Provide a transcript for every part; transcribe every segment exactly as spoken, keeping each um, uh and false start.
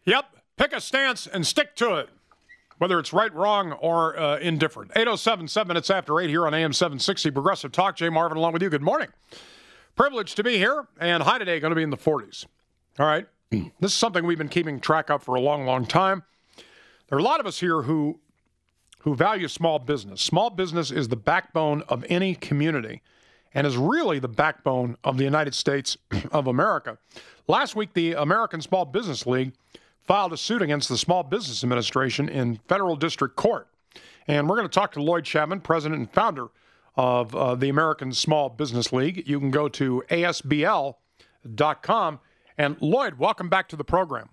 Yep, pick a stance and stick to it, whether it's right, wrong, or uh, indifferent. eight oh seven, seven minutes after eight here on A M seven sixty, Progressive Talk. Jay Marvin along with you. Good morning. Privileged to be here, and high today going to be in the forties. All right, this is something we've been keeping track of for a long, long time. There are a lot of us here who who value small business. Small business is the backbone of any community and is really the backbone of the United States of America. Last week, the American Small Business League filed a suit against the Small Business Administration in federal district court. And we're going to talk to Lloyd Chapman, president and founder of uh, the American Small Business League. You can go to A S B L dot com. And Lloyd, welcome back to the program.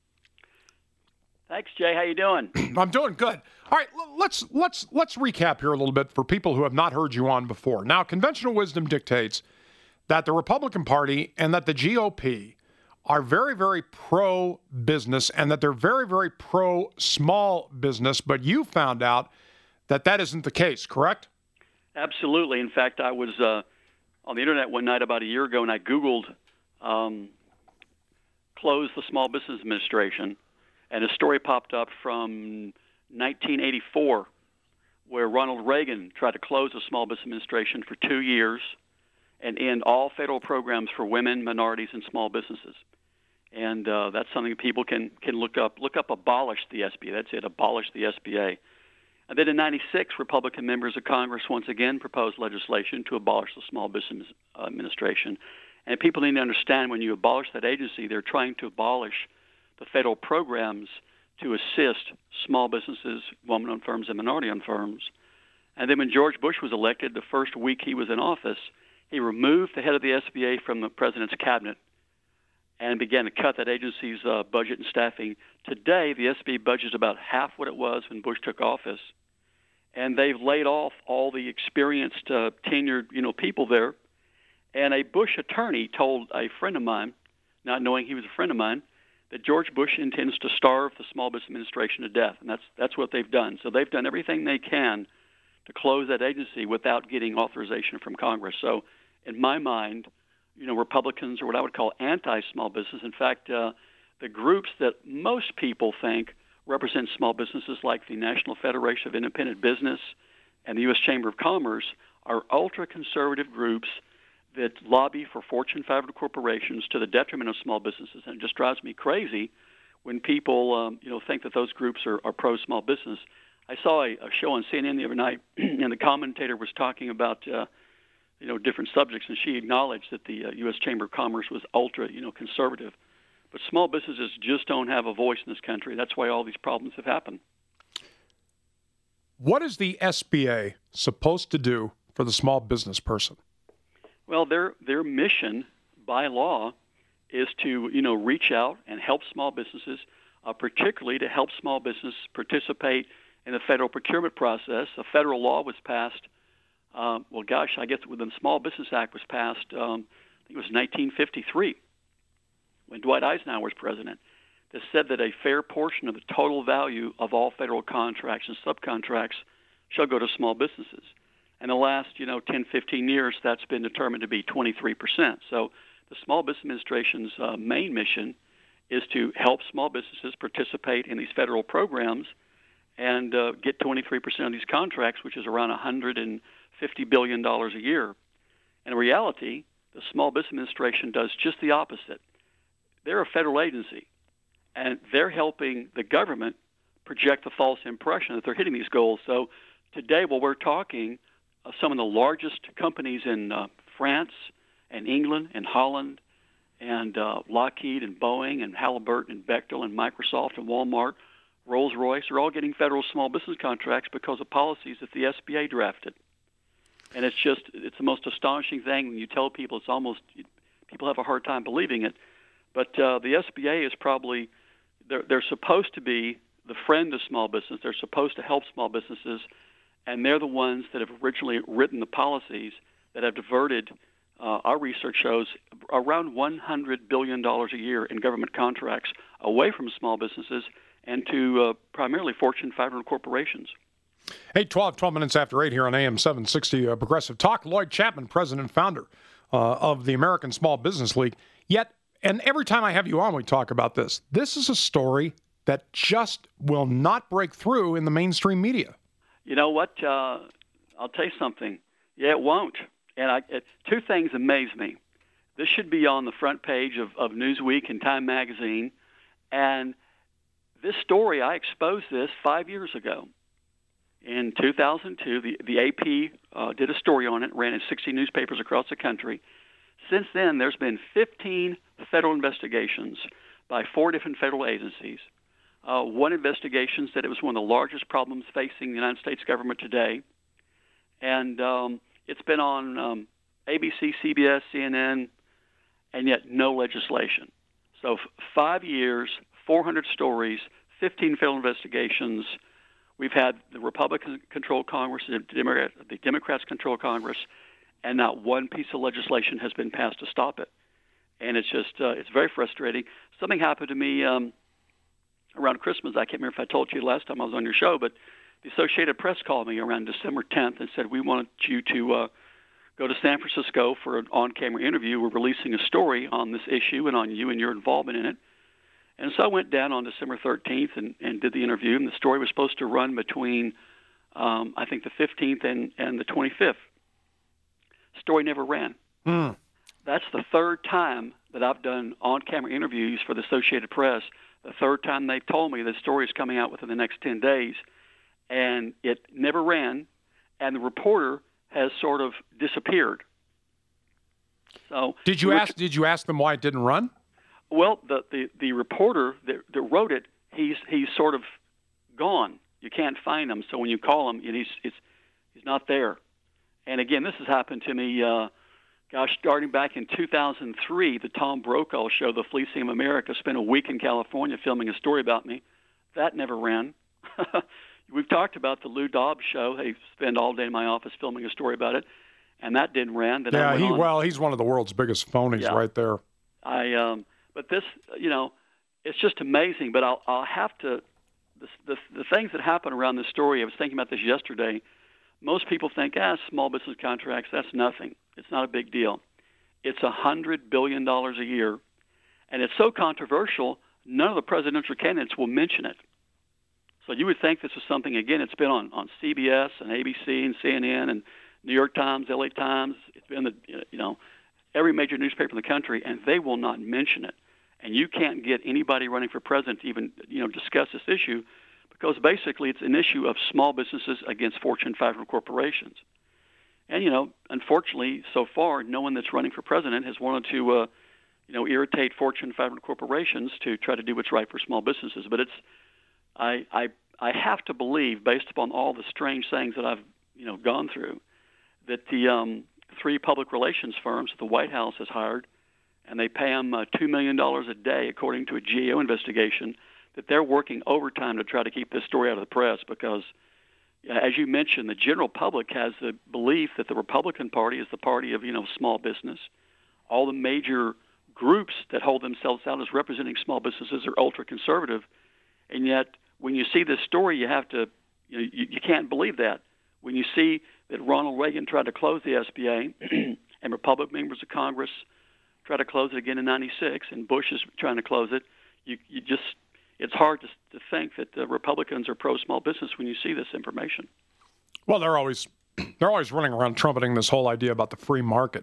Thanks, Jay. How you doing? I'm doing good. All right, let's let's let's recap here a little bit for people who have not heard you on before. Now, conventional wisdom dictates that the Republican Party and that the G O P are very, very pro-business and that they're very, very pro-small business, but you found out that that isn't the case, correct? Absolutely. In fact, I was uh, on the Internet one night about a year ago, and I Googled um, close the Small Business Administration, and a story popped up from nineteen eighty-four where Ronald Reagan tried to close the Small Business Administration for two years and end all federal programs for women, minorities, and small businesses. And uh, that's something people can, can look up. Look up abolish the S B A. That's it, abolish the S B A. And then in ninety-six, Republican members of Congress once again proposed legislation to abolish the Small Business Administration. And people need to understand when you abolish that agency, they're trying to abolish the federal programs to assist small businesses, woman-owned firms, and minority-owned firms. And then when George Bush was elected, the first week he was in office, he removed the head of the S B A from the president's cabinet and began to cut that agency's uh, budget and staffing. Today, the S B A budget is about half what it was when Bush took office, and they've laid off all the experienced, uh, tenured, you know, people there. And a Bush attorney told a friend of mine, not knowing he was a friend of mine, that George Bush intends to starve the Small Business Administration to death, and that's that's what they've done. So they've done everything they can to close that agency without getting authorization from Congress. So in my mind, you know, Republicans are what I would call anti-small business. In fact, uh, the groups that most people think represent small businesses, like the National Federation of Independent Business and the U S Chamber of Commerce, are ultra-conservative groups that lobby for Fortune five hundred corporations to the detriment of small businesses. And it just drives me crazy when people, um, you know, think that those groups are, are pro-small business. I saw a, a show on C N N the other night, and the commentator was talking about, uh, you know, different subjects, and she acknowledged that the uh, U S Chamber of Commerce was ultra, you know, conservative. But small businesses just don't have a voice in this country. That's why all these problems have happened. What is the S B A supposed to do for the small business person? Well, their their mission by law is to, you know, reach out and help small businesses, uh, particularly to help small business participate in the federal procurement process. A federal law was passed, uh, well, gosh, I guess when the Small Business Act was passed, um, I think it was nineteen fifty-three, when Dwight Eisenhower was president, that said that a fair portion of the total value of all federal contracts and subcontracts shall go to small businesses. In the last, you know, ten, fifteen years, that's been determined to be twenty-three percent. So the Small Business Administration's uh, main mission is to help small businesses participate in these federal programs and uh, get twenty-three percent of these contracts, which is around one hundred fifty billion dollars a year. In reality, the Small Business Administration does just the opposite. They're a federal agency, and they're helping the government project the false impression that they're hitting these goals. So today, while we're talking, Uh, some of the largest companies in uh, France and England and Holland and uh, Lockheed and Boeing and Halliburton and Bechtel and Microsoft and Walmart, Rolls-Royce are all getting federal small business contracts because of policies that the S B A drafted. And it's just, it's the most astonishing thing when you tell people. It's almost, people have a hard time believing it. But uh, the S B A is probably, they're, they're supposed to be the friend of small business. They're supposed to help small businesses. And they're the ones that have originally written the policies that have diverted, uh, our research shows, around one hundred billion dollars a year in government contracts away from small businesses and to uh, primarily Fortune five hundred corporations. eight twelve, twelve minutes after eight here on A M seven sixty uh, Progressive Talk. Lloyd Chapman, president and founder uh, of the American Small Business League. Yet And every time I have you on, we talk about this. This is a story that just will not break through in the mainstream media. You know what? Uh, I'll tell you something. Yeah, it won't. And I, it, two things amaze me. This should be on the front page of, of Newsweek and Time Magazine. And this story, I exposed this five years ago. In two thousand two, the, the A P uh, did a story on it, ran in sixty newspapers across the country. Since then, there's been fifteen federal investigations by four different federal agencies. Uh, one investigation said it was one of the largest problems facing the United States government today. And um, it's been on um, A B C, C B S, C N N, and yet no legislation. So f- five years, four hundred stories, fifteen federal investigations. We've had the Republican-controlled Congress, the, Democrat, the Democrats-controlled Congress, and not one piece of legislation has been passed to stop it. And it's just, uh, it's very frustrating. Something happened to me um, around Christmas. I can't remember if I told you last time I was on your show, but the Associated Press called me around December tenth and said, we want you to uh, go to San Francisco for an on-camera interview. We're releasing a story on this issue and on you and your involvement in it. And so I went down on December thirteenth and, and did the interview, and the story was supposed to run between, um, I think, the fifteenth and, and the twenty-fifth. Story never ran. Mm. That's the third time that I've done on-camera interviews for the Associated Press. The third time they told me the story is coming out within the next ten days, and it never ran, and the reporter has sort of disappeared. So did you ask? Did you ask them why it didn't run? Well, the, the, the reporter that, that wrote it, he's he's sort of gone. You can't find him. So when you call him, he's he's he's not there. And again, this has happened to me. Uh, gosh, starting back in two thousand three, the Tom Brokaw show, The Fleecing of America, spent a week in California filming a story about me. That never ran. We've talked about the Lou Dobbs show. They spend all day in my office filming a story about it, and that didn't run. Then yeah, I he on. well, he's one of the world's biggest phonies Yeah. right there. I um, but this, you know, it's just amazing. But I'll I'll have to the the, the things that happen around this story. I was thinking about this yesterday. Most people think, ah, small business contracts, that's nothing. It's not a big deal. It's a hundred billion dollars a year, and it's so controversial. None of the presidential candidates will mention it. So you would think this is something. Again, it's been on, on C B S and A B C and C N N and New York Times, L A Times. It's been the you know every major newspaper in the country, and they will not mention it. And you can't get anybody running for president to even you know discuss this issue, because basically it's an issue of small businesses against Fortune five hundred corporations. And you know, unfortunately, so far, no one that's running for president has wanted to uh, you know irritate Fortune five hundred corporations to try to do what's right for small businesses. But it's I I I have to believe, based upon all the strange things that I've you know gone through, that the um, three public relations firms that the White House has hired, and they pay them uh, two million dollars a day, according to a G A O investigation, that they're working overtime to try to keep this story out of the press because, as you mentioned, the general public has the belief that the Republican Party is the party of, you know, small business. All the major groups that hold themselves out as representing small businesses are ultra-conservative, and yet when you see this story, you have to, you know, you, you can't believe that. When you see that Ronald Reagan tried to close the S B A, and Republican members of Congress tried to close it again in ninety-six, and Bush is trying to close it, you, you just, it's hard to, to think that the Republicans are pro-small business when you see this information. Well, they're always they're always running around trumpeting this whole idea about the free market.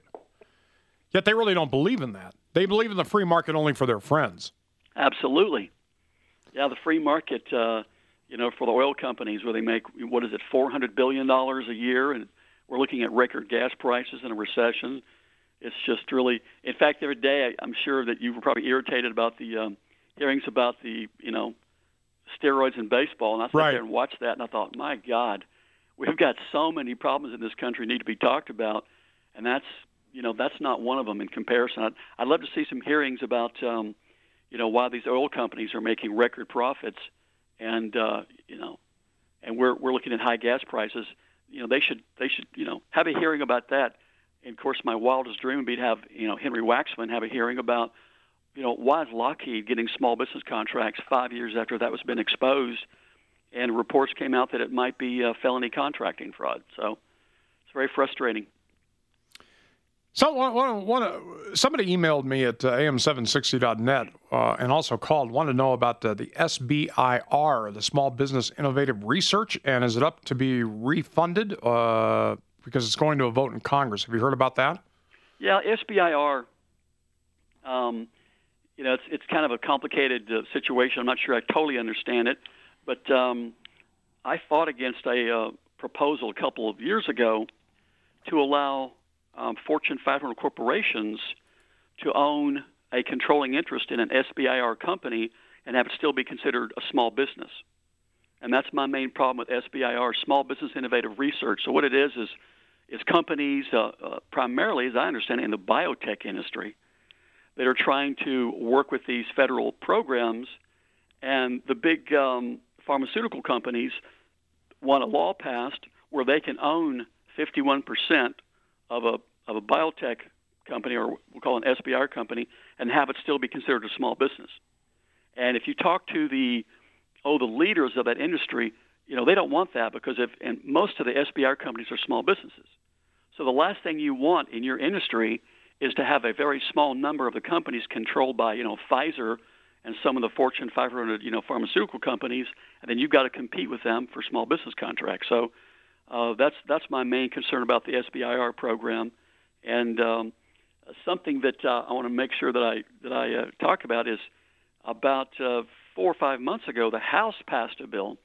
Yet they really don't believe in that. They believe in the free market only for their friends. Absolutely. Yeah, the free market, uh, you know, for the oil companies where they make, what is it, four hundred billion dollars a year, and we're looking at record gas prices in a recession. It's just really, in fact, every day I'm sure that you were probably irritated about the um, hearings about the, you know, steroids in baseball, and I sat right. there and watched that, and I thought, my God, we've got so many problems in this country need to be talked about, and that's, you know, that's not one of them in comparison. I'd, I'd love to see some hearings about, um, you know, why these oil companies are making record profits, and uh, you know, and we're we're looking at high gas prices. You know, they should they should you know have a hearing about that. And of course, my wildest dream would be to have you know Henry Waxman have a hearing about, you know, why is Lockheed getting small business contracts five years after that was been exposed, and reports came out that it might be uh, felony contracting fraud. So it's very frustrating. Someone, one, one, somebody emailed me at uh, A M seven sixty dot net uh, and also called, wanted to know about uh, the S B I R, the Small Business Innovative Research, and is it up to be refunded uh, because it's going to a vote in Congress? Have you heard about that? Yeah, S B I R, um, you know, it's it's kind of a complicated uh, situation. I'm not sure I totally understand it, but um, I fought against a uh, proposal a couple of years ago to allow Um, Fortune five hundred corporations to own a controlling interest in an S B I R company and have it still be considered a small business. And that's my main problem with S B I R, Small Business Innovative Research. So what it is is is companies, uh, uh, primarily, as I understand it, in the biotech industry, that are trying to work with these federal programs, and the big um, pharmaceutical companies want a law passed where they can own fifty-one percent of a of a biotech company, or we'll call it an S B I R company, and have it still be considered a small business. And if you talk to the oh the leaders of that industry, you know they don't want that, because if and most of the S B I R companies are small businesses. So the last thing you want in your industry is to have a very small number of the companies controlled by you know Pfizer and some of the Fortune five hundred you know pharmaceutical companies, and then you've got to compete with them for small business contracts. So uh, that's that's my main concern about the S B I R program. And um, something that uh, I want to make sure that I that I uh, talk about is about uh, four or five months ago, the House passed a bill.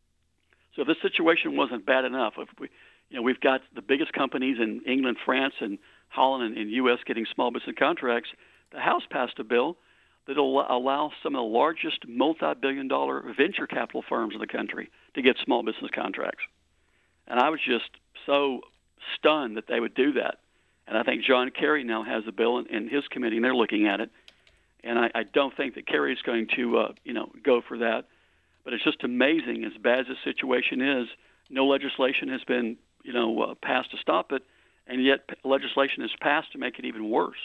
So if this situation wasn't bad enough, if we, you know, we've got the biggest companies in England, France, and Holland, and, and U S getting small business contracts. The House passed a bill that will allow some of the largest multi-billion-dollar venture capital firms in the country to get small business contracts. And I was just so stunned that they would do that. And I think John Kerry now has a bill in, in his committee, and they're looking at it. And I, I don't think that Kerry is going to, uh, you know, go for that. But it's just amazing, as bad as the situation is, no legislation has been, you know, uh, passed to stop it, and yet legislation is passed to make it even worse.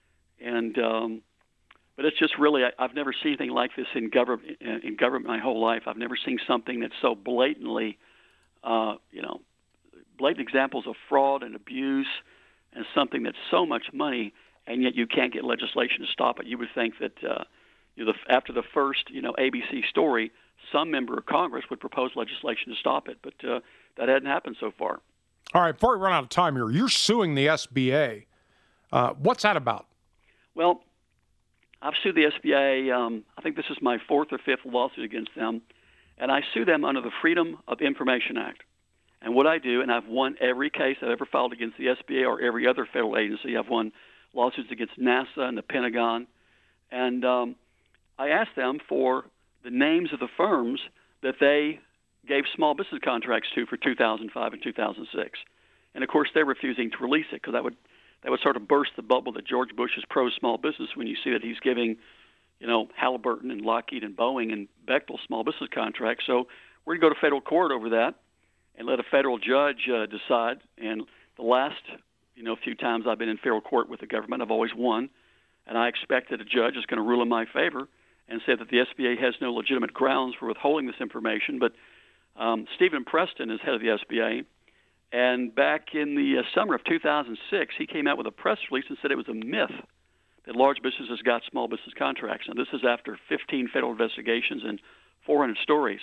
And um, but it's just really, I, I've never seen anything like this in government. In government, my whole life, I've never seen something that's so blatantly, uh, you know, blatant examples of fraud and abuse. And something that's so much money, and yet you can't get legislation to stop it. You would think that uh, you know, the, after the first, you know, A B C story, some member of Congress would propose legislation to stop it, but uh, that hadn't happened so far. All right, before we run out of time here, you're suing the S B A. Uh, what's that about? Well, I've sued the S B A. Um, I think this is my fourth or fifth lawsuit against them, and I sue them under the Freedom of Information Act. And what I do, and I've won every case I've ever filed against the S B A or every other federal agency. I've won lawsuits against NASA and the Pentagon. And um, I asked them for the names of the firms that they gave small business contracts to for two thousand five and two thousand six. And, of course, they're refusing to release it, because that would, that would sort of burst the bubble that George Bush is pro-small business when you see that he's giving, you know, Halliburton and Lockheed and Boeing and Bechtel small business contracts. So we're going to go to federal court over that and let a federal judge uh, decide. And the last, you know, few times I've been in federal court with the government, I've always won. And I expect that a judge is going to rule in my favor and say that the S B A has no legitimate grounds for withholding this information. But um, Stephen Preston is head of the S B A. And back in the uh, summer of two thousand six, he came out with a press release and said it was a myth that large businesses got small business contracts. Now, this is after fifteen federal investigations and four hundred stories.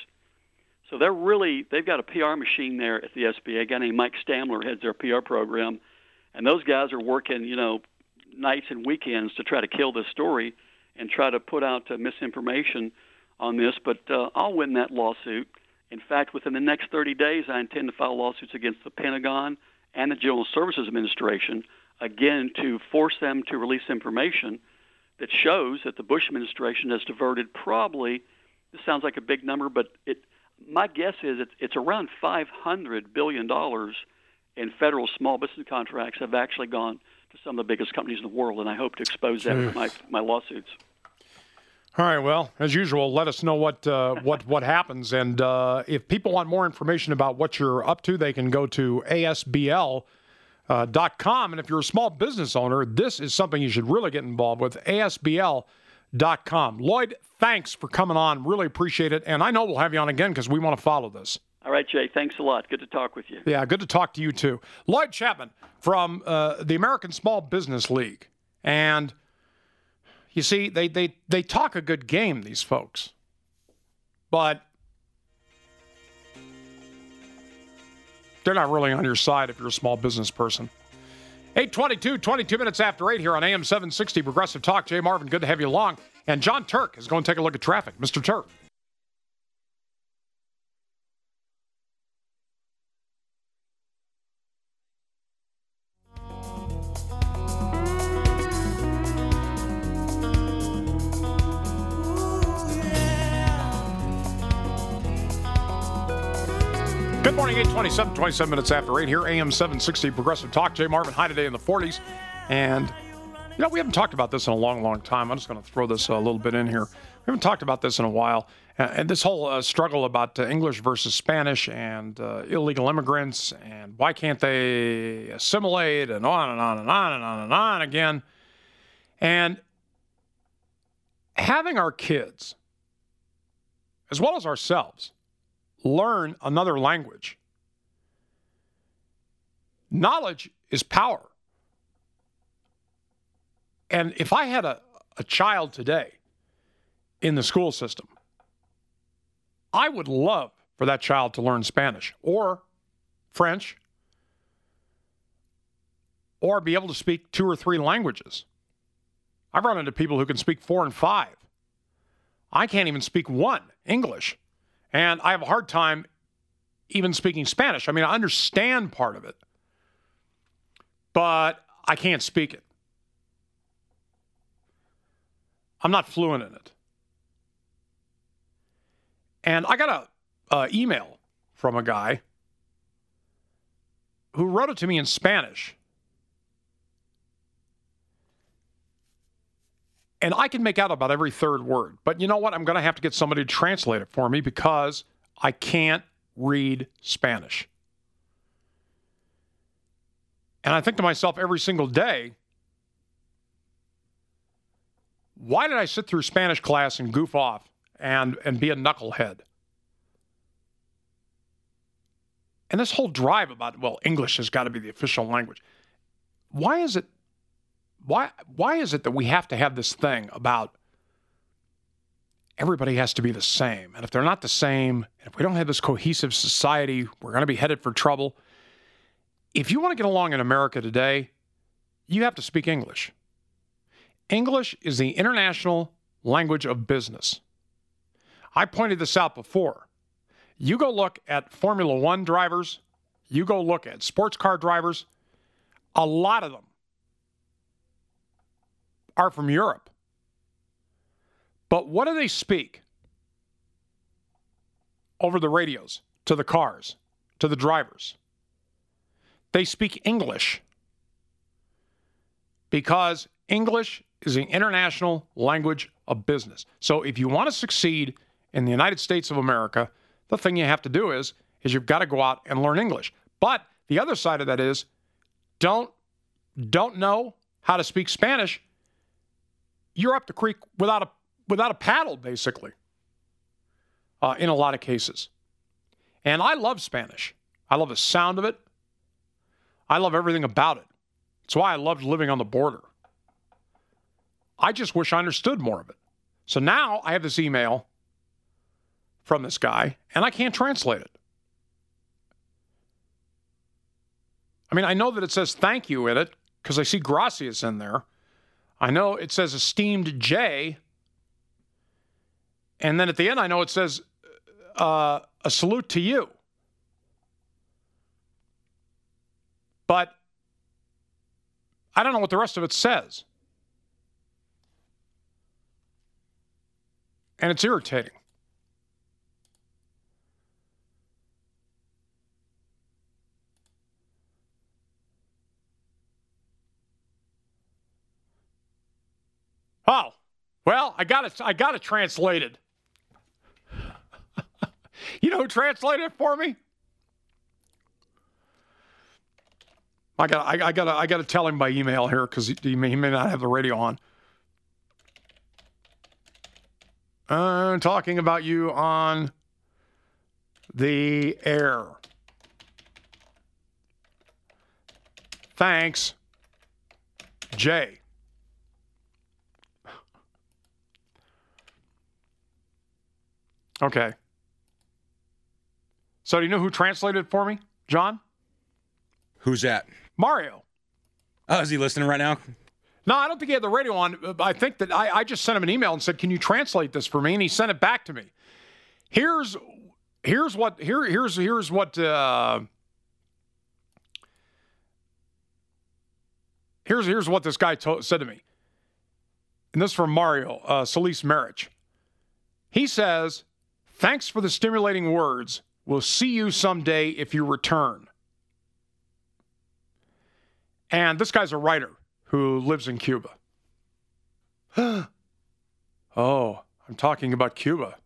So they're really, they've got a P R machine there at the S B A. A guy named Mike Stamler heads their P R program. And those guys are working, you know, nights and weekends to try to kill this story and try to put out uh, misinformation on this. But uh, I'll win that lawsuit. In fact, within the next thirty days, I intend to file lawsuits against the Pentagon and the General Services Administration, again, to force them to release information that shows that the Bush administration has diverted probably, this sounds like a big number, but it, my guess is it's, it's around five hundred billion dollars in federal small business contracts have actually gone to some of the biggest companies in the world, and I hope to expose that with my, my lawsuits. All right. Well, as usual, let us know what uh, what what happens, and uh, if people want more information about what you're up to, they can go to A S B L dot com. And if you're a small business owner, this is something you should really get involved with. A S B L dot com. Lloyd, thanks for coming on. Really appreciate it, and I know we'll have you on again because we want to follow this. All right, Jay. Thanks a lot. Good to talk with you. Yeah, good to talk to you, too. Lloyd Chapman from uh, the American Small Business League. And you see, they, they, they talk a good game, these folks. But they're not really on your side if you're a small business person. eight twenty-two, twenty-two minutes after eight here on A M seven sixty Progressive Talk. Jay Marvin, good to have you along. And John Turk is going to take a look at traffic. Mister Turk. Good morning, eight twenty-seven, twenty-seven minutes after eight here, A M seven sixty Progressive Talk. Jay Marvin, high today in the forties. And, you know, we haven't talked about this in a long, long time. I'm just going to throw this a little bit in here. We haven't talked about this in a while. Uh, and this whole uh, struggle about uh, English versus Spanish and uh, illegal immigrants and why can't they assimilate and on and on and on and on and on again. And having our kids, as well as ourselves, learn another language. Knowledge is power. And if I had a, a child today in the school system, I would love for that child to learn Spanish or French or be able to speak two or three languages. I've run into people who can speak four and five. I can't even speak one, English. And I have a hard time even speaking Spanish. I mean, I understand part of it, but I can't speak it. I'm not fluent in it. And I got a uh, email from a guy who wrote it to me in Spanish. And I can make out about every third word. But you know what? I'm going to have to get somebody to translate it for me because I can't read Spanish. And I think to myself every single day, why did I sit through Spanish class and goof off and, and be a knucklehead? And this whole drive about, well, English has got to be the official language. Why is it Why why is it that we have to have this thing about everybody has to be the same? And if they're not the same, and if we don't have this cohesive society, we're going to be headed for trouble. If you want to get along in America today, you have to speak English. English is the international language of business. I pointed this out before. You go look at Formula One drivers, you go look at sports car drivers, a lot of them are from Europe. But what do they speak over the radios to the cars, to the drivers? They speak English because English is the international language of business. So if you want to succeed in the United States of America, the thing you have to do is, is you've got to go out and learn English. But the other side of that is don't, don't know how to speak Spanish. You're up the creek without a without a paddle, basically, uh, in a lot of cases. And I love Spanish. I love the sound of it. I love everything about it. That's why I loved living on the border. I just wish I understood more of it. So now I have this email from this guy, and I can't translate it. I mean, I know that it says thank you in it because I see gracias in there. I know it says esteemed Jay. And then at the end, I know it says uh, a salute to you. But I don't know what the rest of it says. And it's irritating. Oh, well, I got it. I got it translated. You know who translated it for me? I got. I, I got. I got to tell him by email here because he, he, may, he may not have the radio on. Uh, talking about you on the air. Thanks, Jay. Okay. So do you know who translated it for me, John? Who's that? Mario. Oh, is he listening right now? No, I don't think he had the radio on. I think that I, I just sent him an email and said, "Can you translate this for me?" And he sent it back to me. Here's here's what here here's here's what uh, here's here's what this guy to- said to me. And this is from Mario uh, Solis Marich. He says, "Thanks for the stimulating words. We'll see you someday if you return." And this guy's a writer who lives in Cuba. Oh, I'm talking about Cuba.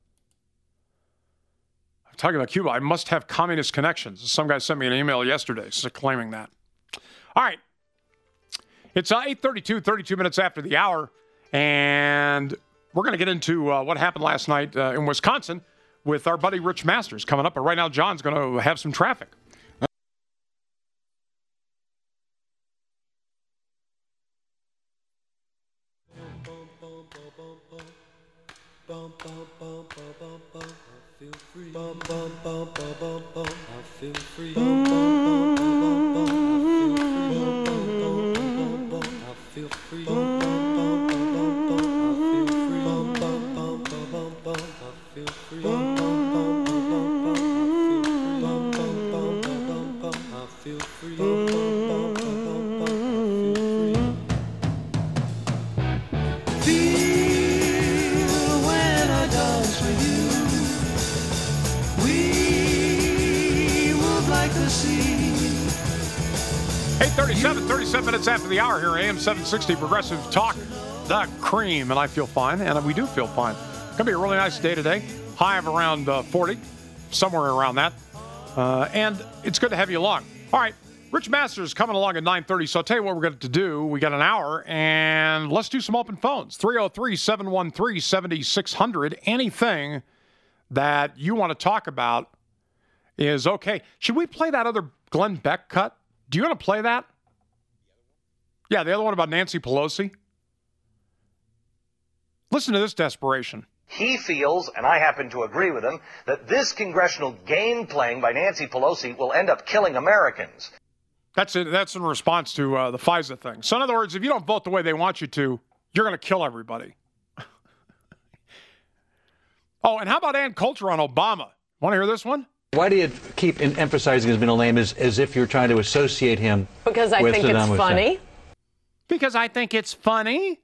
I'm talking about Cuba. I must have communist connections. Some guy sent me an email yesterday claiming that. All right. It's uh, eight thirty-two, thirty-two minutes after the hour, and we're going to get into uh, what happened last night uh, in Wisconsin with our buddy Rich Masters coming up. But right now, John's going to have some traffic. thirty-seven minutes after the hour here, A M seven sixty Progressive Talk, the cream, and I feel fine, and we do feel fine. Going to be a really nice day today. High of around uh, forty, somewhere around that. Uh, and it's good to have you along. All right, Rich Masters coming along at nine thirty, so I'll tell you what we're going to do. We got an hour, and let's do some open phones. three oh three, seven one three, seven six zero zero. Anything that you want to talk about is okay. Should we play that other Glenn Beck cut? Do you want to play that? Yeah, the other one about Nancy Pelosi. Listen to this desperation. He feels, and I happen to agree with him, that this congressional game playing by Nancy Pelosi will end up killing Americans. That's it. That's in response to uh, the FISA thing. So in other words, if you don't vote the way they want you to, you're going to kill everybody. Oh, and how about Ann Coulter on Obama? Want to hear this one? Why do you keep emphasizing his middle name as, as if you're trying to associate him Because I with think Saddam it's Hussein? funny. Because I think it's funny.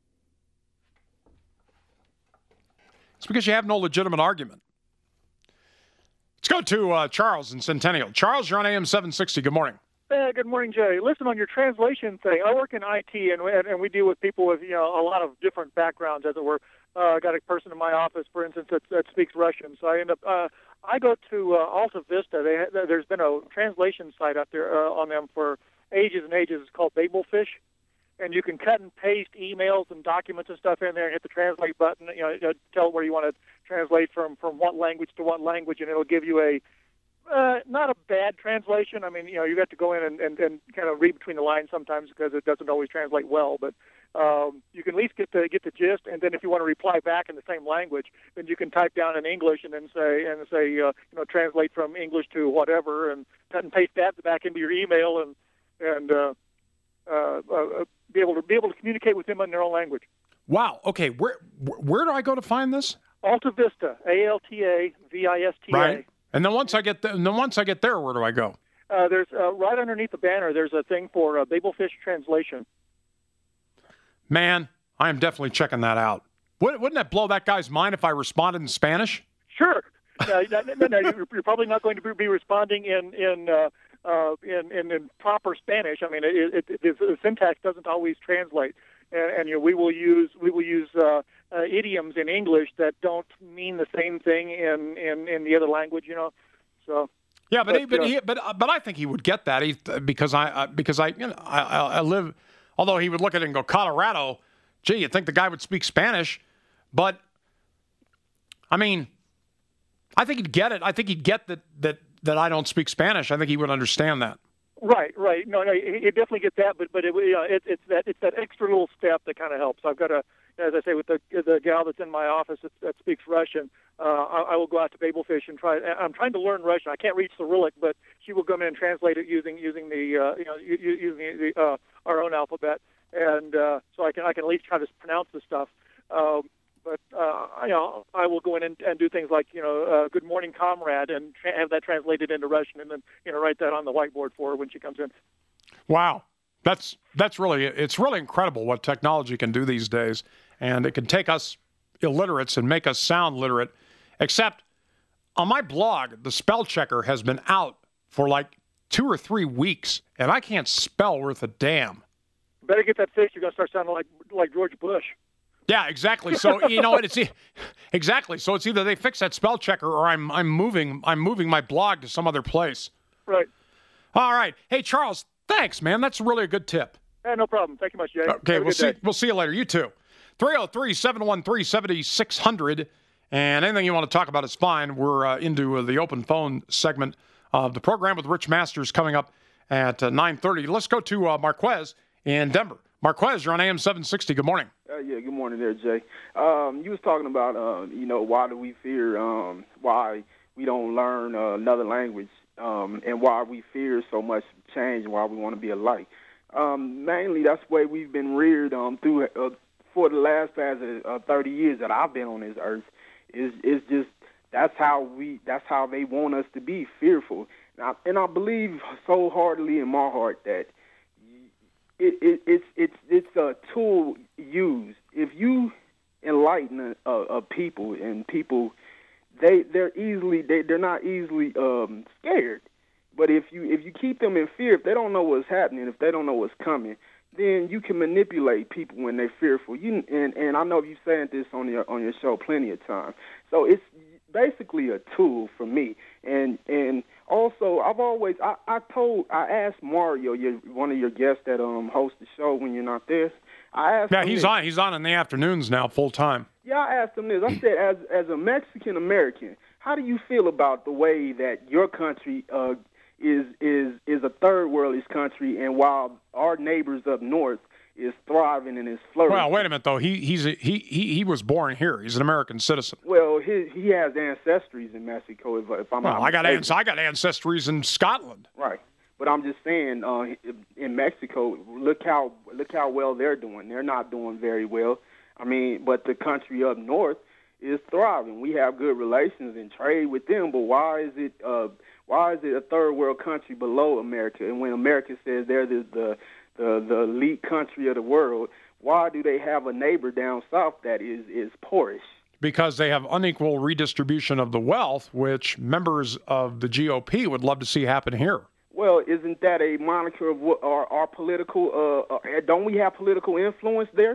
It's because you have no legitimate argument. Let's go to uh, Charles in Centennial. Charles, you're on A M seven sixty. Good morning. Uh, good morning, Jay. Listen, on your translation thing, I work in I T, and we, and we deal with people with you know a lot of different backgrounds, as it were. Uh, I got a person in my office, for instance, that, that speaks Russian, so I end up. Uh, I go to uh, Alta Vista. They, there's been a translation site out there uh, on them for ages and ages. It's called Babelfish, and you can cut and paste emails and documents and stuff in there and hit the translate button. You know, tell where you want to translate from from what language to what language, and it'll give you a uh, not a bad translation. I mean, you know, you got to go in and, and, and kind of read between the lines sometimes because it doesn't always translate well, but. Um, you can at least get the get the gist, and then if you want to reply back in the same language, then you can type down in English and then say and say uh, you know translate from English to whatever, and cut and paste that back into your email, and and uh, uh, uh, be able to be able to communicate with them in their own language. Wow. Okay. Where where do I go to find this? Alta Vista, A L T A V I S T A. Right. And then once I get the, and then once I get there, where do I go? Uh, there's uh, right underneath the banner. There's a thing for uh, Babelfish translation. Man, I am definitely checking that out. Wouldn't that blow that guy's mind if I responded in Spanish? Sure. Uh, no, no, you're probably not going to be responding in in uh, uh, in, in, in proper Spanish. I mean, it, it, it, the syntax doesn't always translate, and, and you know, we will use we will use uh, uh, idioms in English that don't mean the same thing in, in, in the other language. You know, so. Yeah, but but he, but, uh, he, but but I think he would get that he, because I uh, because I you know I, I live. Although he would look at it and go, Colorado, gee, you'd think the guy would speak Spanish. But, I mean, I think he'd get it. I think he'd get that that that I don't speak Spanish. I think he would understand that. Right, right. No, no, you definitely get that, but but it, you know, it, it's that it's that extra little step that kind of helps. I've got a, as I say, with the the gal that's in my office that, that speaks Russian. Uh, I, I will go out to Babelfish and try. I'm trying to learn Russian. I can't read Cyrillic, but she will come in and translate it using using the uh, you know using the, uh, our own alphabet, and uh, so I can I can at least try to pronounce the stuff. Um, But uh, you know, I will go in and, and do things like you know, uh, "Good morning, comrade," and tra- have that translated into Russian, and then you know, write that on the whiteboard for her when she comes in. Wow, that's that's really it's really incredible what technology can do these days, and it can take us illiterates and make us sound literate. Except on my blog, the spell checker has been out for like two or three weeks, and I can't spell worth a damn. Better get that fixed. You're gonna start sounding like like George Bush. Yeah, exactly. So you know what? It's exactly. So it's either they fix that spell checker, or I'm I'm moving I'm moving my blog to some other place. Right. All right. Hey, Charles. Thanks, man. That's really a good tip. Yeah, no problem. Thank you much, Jay. Okay, Have a we'll good see. day. We'll see you later. You too. three oh three, seven one three, seven six zero zero. And anything you want to talk about is fine. We're uh, into uh, the open phone segment of the program with Rich Masters coming up at uh, nine thirty. Let's go to uh, Marquez in Denver. Marquez, you're on A M seven sixty. Good morning. Uh, yeah, good morning there, Jay. Um, you was talking about, uh, you know, why do we fear, um, why we don't learn uh, another language, um, and why we fear so much change, why we want to be alike. Um, mainly, that's the way we've been reared um, through uh, for the last past uh, thirty years that I've been on this earth. Is is just that's how we that's how they want us to be, fearful. And I, and I believe so heartily in my heart that It, it, it's it's it's a tool used. If you enlighten a, a, a people and people, they they're easily they they're not easily um, scared. But if you if you keep them in fear, if they don't know what's happening, if they don't know what's coming, then you can manipulate people when they're fearful. You and and I know you've said this on your on your show plenty of times. So it's basically a tool for me. And and also, I've always I, I told I asked Mario, your one of your guests that um hosts the show when you're not there. I asked Yeah, him he's this. on. He's on in the afternoons now, full time. Yeah, I asked him this. I said, as as a Mexican American, how do you feel about the way that your country uh, is is is a third worldish country, and while our neighbors up north is thriving and is flourishing? Well, wait a minute though. He he's a, he he he was born here. He's an American citizen. Well, he he has ancestries in Mexico. If, if I'm Well, not I got mistaken. ans- I got ancestries in Scotland. Right. But I'm just saying, uh, in Mexico, look how look how well they're doing. They're not doing very well. I mean, but the country up north is thriving. We have good relations and trade with them. But why is it uh, why is it a third world country below America? And when America says they're the the, the the elite country of the world, why do they have a neighbor down south that is is poorish? Because they have unequal redistribution of the wealth, which members of the G O P would love to see happen here. Well, isn't that a moniker of what our, our political, uh, uh, don't we have political influence there?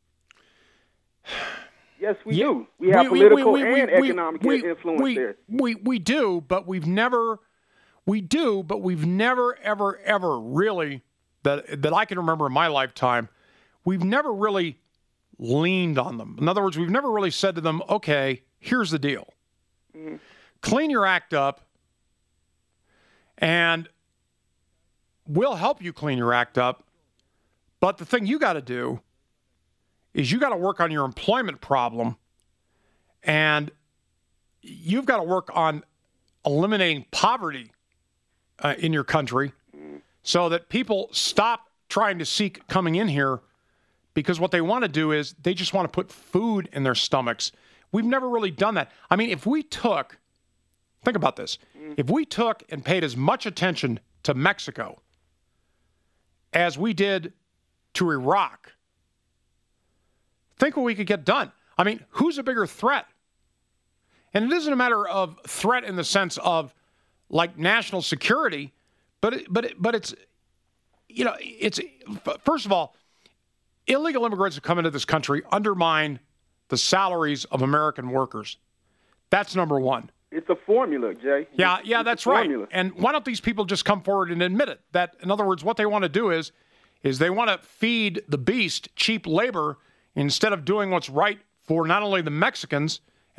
Yes, we Yeah, do. We have political we- we- and we- economic we- influence we, there. We, we do, but we've never, we do, but we've never, ever, ever really, that, that I can remember in my lifetime, we've never really leaned on them. In other words, we've never really said to them, okay, here's the deal. Mm-hmm. Clean your act up, and we'll help you clean your act up. But the thing you got to do is you got to work on your employment problem, and you've got to work on eliminating poverty uh, in your country so that people stop trying to seek coming in here, because what they want to do is they just want to put food in their stomachs. We've never really done that. I mean, if we took, think about this, if we took and paid as much attention to Mexico as we did to Iraq, think what we could get done. I mean, who's a bigger threat? And it isn't a matter of threat in the sense of like national security, but it, but it, but it's, you know, it's, first of all, illegal immigrants who come into this country undermine the salaries of American workers. That's number one. It's a formula, Jay. Yeah, It's- yeah, it's that's a right. formula. And why don't these people just come forward and admit it? That, in other words, what they want to do is, is they want to feed the beast cheap labor instead of doing what's right for not only the Mexicans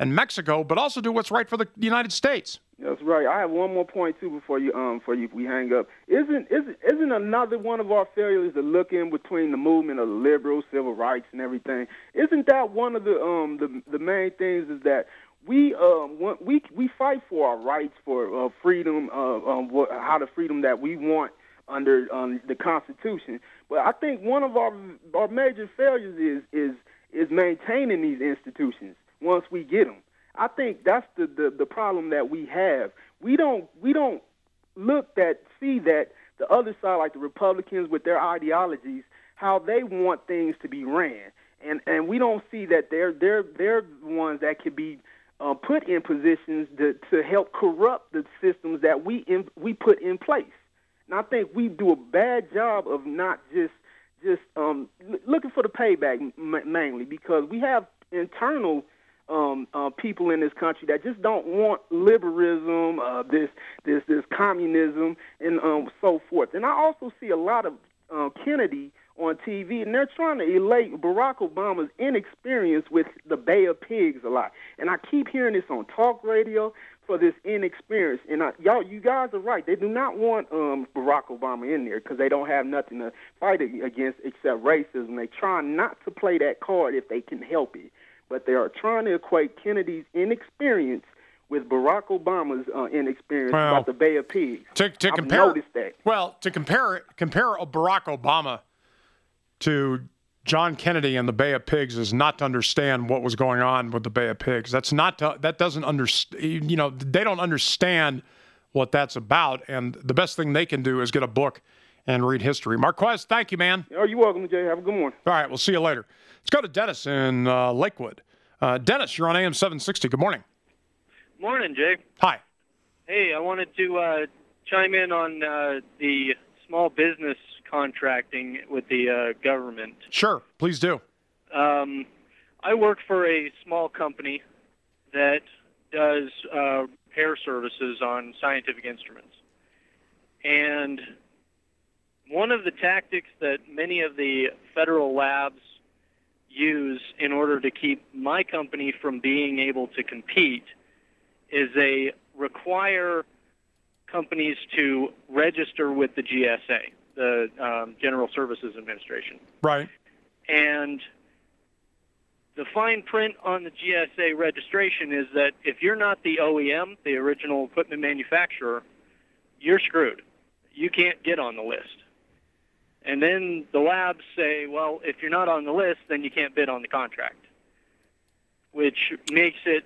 and Mexico, but also do what's right for the United States. That's right. I have one more point too before you um before you we hang up. Isn't isn't isn't another one of our failures to look in between the movement of the liberals, civil rights, and everything? Isn't that one of the um the the main things is that we um we we fight for our rights for uh, freedom uh, um what, how the freedom that we want under um, the Constitution. But I think one of our our major failures is is is maintaining these institutions once we get them. I think that's the, the, the problem that we have. We don't we don't look that see that the other side, like the Republicans with their ideologies, how they want things to be ran, and and we don't see that they're they're they're the ones that could be uh, put in positions to to help corrupt the systems that we in, we put in place. And I think we do a bad job of not just just um, looking for the payback m- mainly because we have internal. Um, uh, people in this country that just don't want liberalism, uh, this this this communism, and um, so forth. And I also see a lot of uh, Kennedy on T V, and they're trying to elate Barack Obama's inexperience with the Bay of Pigs a lot. And I keep hearing this on talk radio for this inexperience. And I, y'all, you guys are right. They do not want um, Barack Obama in there because they don't have nothing to fight against except racism. They try not to play that card if they can help it. But they are trying to equate Kennedy's inexperience with Barack Obama's uh, inexperience well, about the Bay of Pigs. To, to I've compare, noticed that. Well, to compare compare Barack Obama to John Kennedy and the Bay of Pigs is not to understand what was going on with the Bay of Pigs. That's not to, that doesn't understand. You know, they don't understand what that's about. And the best thing they can do is get a book and read history. Marquez, thank you, man. Oh, you're welcome, Jay. Have a good morning. All right, we'll see you later. Let's go to Dennis in uh, Lakewood. Uh, Dennis, you're on A M seven sixty. Good morning. Morning, Jay. Hi. Hey, I wanted to uh, chime in on uh, the small business contracting with the uh, government. Sure, please do. Um, I work for a small company that does uh, repair services on scientific instruments. And one of the tactics that many of the federal labs use in order to keep my company from being able to compete is they require companies to register with the G S A, the um, General Services Administration. Right. And the fine print on the G S A registration is that if you're not the O E M, the original equipment manufacturer, you're screwed. You can't get on the list. And then the labs say, well, if you're not on the list, then you can't bid on the contract, which makes it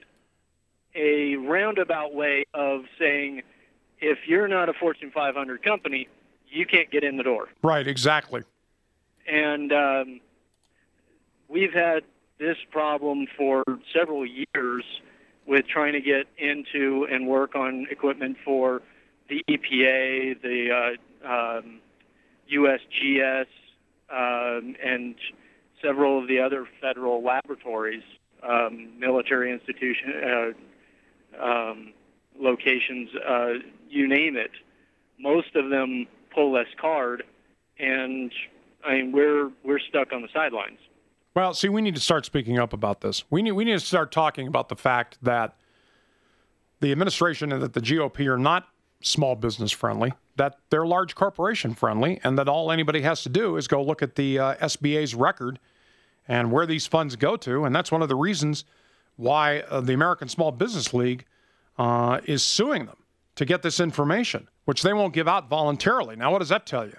a roundabout way of saying if you're not a Fortune five hundred company, you can't get in the door. Right, exactly. And um, we've had this problem for several years with trying to get into and work on equipment for the E P A, the uh, um, U S G S, um, and several of the other federal laboratories, um, military institution uh, um, locations, uh, you name it. Most of them pull this card, and I mean we're we're stuck on the sidelines. Well, see, we need to start speaking up about this. We need we need to start talking about the fact that the administration and that the G O P are not small business friendly, that they're large corporation friendly, and that all anybody has to do is go look at the uh, S B A's record and where these funds go to. And that's one of the reasons why uh, the American Small Business League uh, is suing them to get this information, which they won't give out voluntarily. Now, what does that tell you?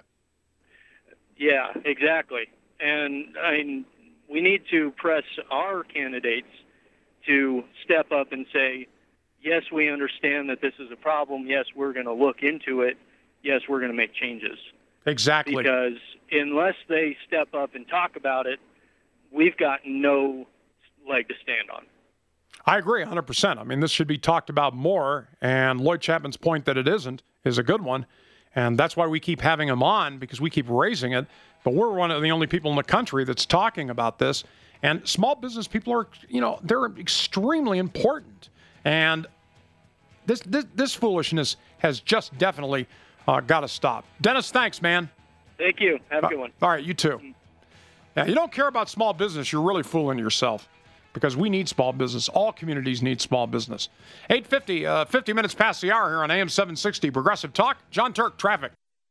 Yeah, exactly. And I mean, we need to press our candidates to step up and say, yes, we understand that this is a problem. Yes, we're going to look into it. Yes, we're going to make changes. Exactly. Because unless they step up and talk about it, we've got no leg to stand on. I agree one hundred percent. I mean, this should be talked about more, and Lloyd Chapman's point that it isn't is a good one, and that's why we keep having him on, because we keep raising it. But we're one of the only people in the country that's talking about this, and small business people are, you know, they're extremely important. And this this, this foolishness has just definitely uh, got to stop. Dennis, thanks, man. Thank you. Have a good one. All right, you too. Now, you don't care about small business, you're really fooling yourself. because we need small business. All communities need small business. eight fifty, uh, fifty minutes past the hour here on A M seven sixty Progressive Talk. John Turk, traffic.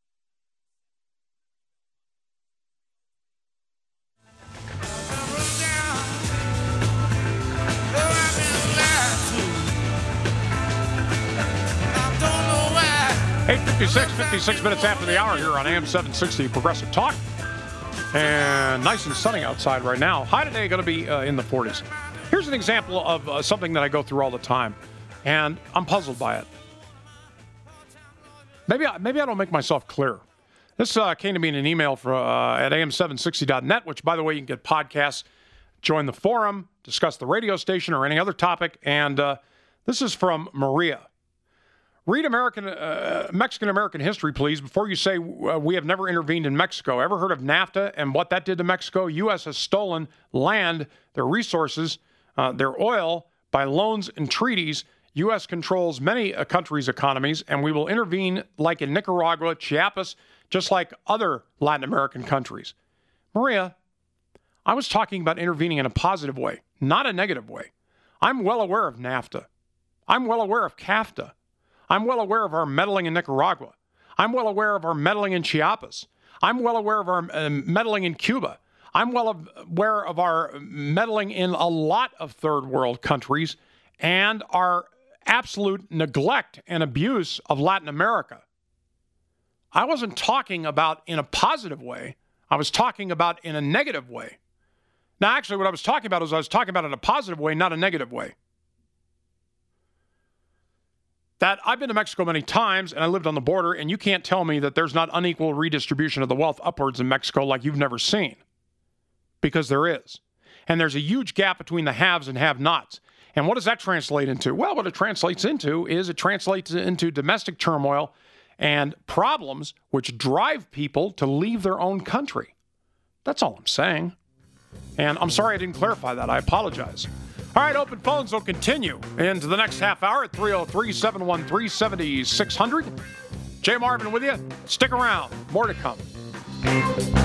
eight fifty-six, fifty-six minutes after the hour here on A M seven sixty Progressive Talk. And nice and sunny outside right now. High today going to be uh, in the forties. Here's an example of uh, something that I go through all the time, and I'm puzzled by it. Maybe I, maybe I don't make myself clear. This uh, came to me in an email for, uh, at A M seven sixty dot net, which, by the way, you can get podcasts, join the forum, discuss the radio station or any other topic. And uh, this is from Maria. Read American, uh, Mexican-American history, please, before you say uh, we have never intervened in Mexico. Ever heard of NAFTA and what that did to Mexico? U S has stolen land, their resources, uh, their oil by loans and treaties. U S controls many uh, countries' economies, and we will intervene like in Nicaragua, Chiapas, just like other Latin American countries. Maria, I was talking about intervening in a positive way, not a negative way. I'm well aware of NAFTA. I'm well aware of CAFTA. I'm well aware of our meddling in Nicaragua. I'm well aware of our meddling in Chiapas. I'm well aware of our uh, meddling in Cuba. I'm well aware of our meddling in a lot of third world countries and our absolute neglect and abuse of Latin America. I wasn't talking about in a positive way. I was talking about in a negative way. Now, actually, what I was talking about is I was talking about in a positive way, not a negative way. That I've been to Mexico many times, and I lived on the border, and you can't tell me that there's not unequal redistribution of the wealth upwards in Mexico like you've never seen. Because there is. And there's a huge gap between the haves and have-nots. And what does that translate into? Well, what it translates into is it translates into domestic turmoil and problems which drive people to leave their own country. That's all I'm saying. And I'm sorry I didn't clarify that. I apologize. All right, open phones will continue into the next half hour at three oh three, seven one three, seven six zero zero. Jay Marvin with you. Stick around. More to come.